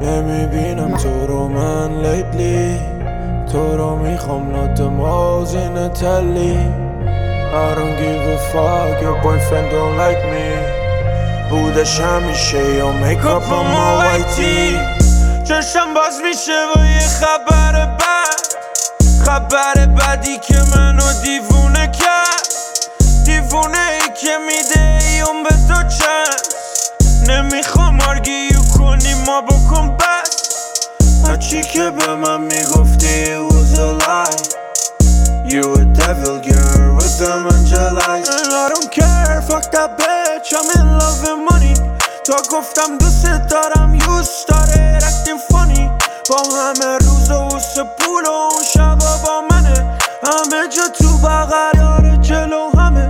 نمیبینم تو رو من lately، تو رو میخوام not the malls in Italy. I don't give a fuck your boyfriend don't like me. بودش همیشه یا makeup on my white tee. چشم باز میشه با یه خبر بد، خبر بدی که منو دیوونه کرد، دیوونه ای که میده ایون به تو چند. نمیخوام آرگیو کنی ما بکن بس، هرچی که به من میگفتی it was a lie. You a devil girl with them angel eyes. And I don't care, fuck that bitch, I'm in love with money. تا گفتم دوست دارم you started acting funny. با همه روز و پول و اون شبا با منه، همه جا تو بغل یار جلو همه.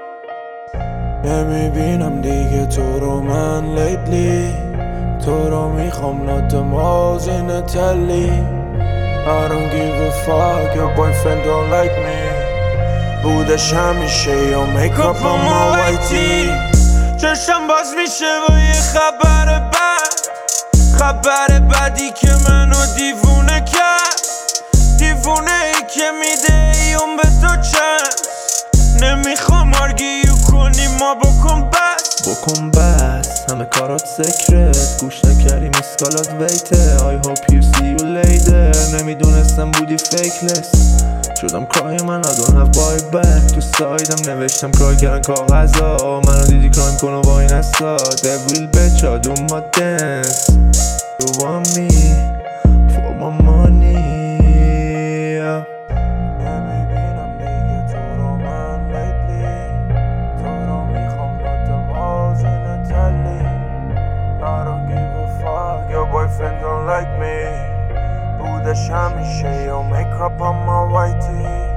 نمیبینم دیگه تو رو من lately، تو رو میخوام not the malls in Italy. I don't give a fuck your boyfriend don't like me. بودش همیشه یا makeup on my white tee. چشم باز میشه با یه خبر بد، خبر بدی که منو دیوونه کرد، دیوونه ای که میده ایون به تو چند. نمیخوام آرگیو کنی ما بکن بس، همه کارات سکرت، گوش نکردی میسکالات ویته. I hope you see you later. نمیدونستم بودی فیکلس، شدم کرای من I don't have boy back. تو سایدم نوشتم کرای کردن کاغذا، منو دیدی کرایم کن و با این استا. devil bitch I do my dance. You want me for my money. نمیبینم دیگه تو رو من lately، تو رو میخوام not the malls in Italy. I don't give a fuck your boyfriend don't like me. بودش همیشه یا makeup on my white tee.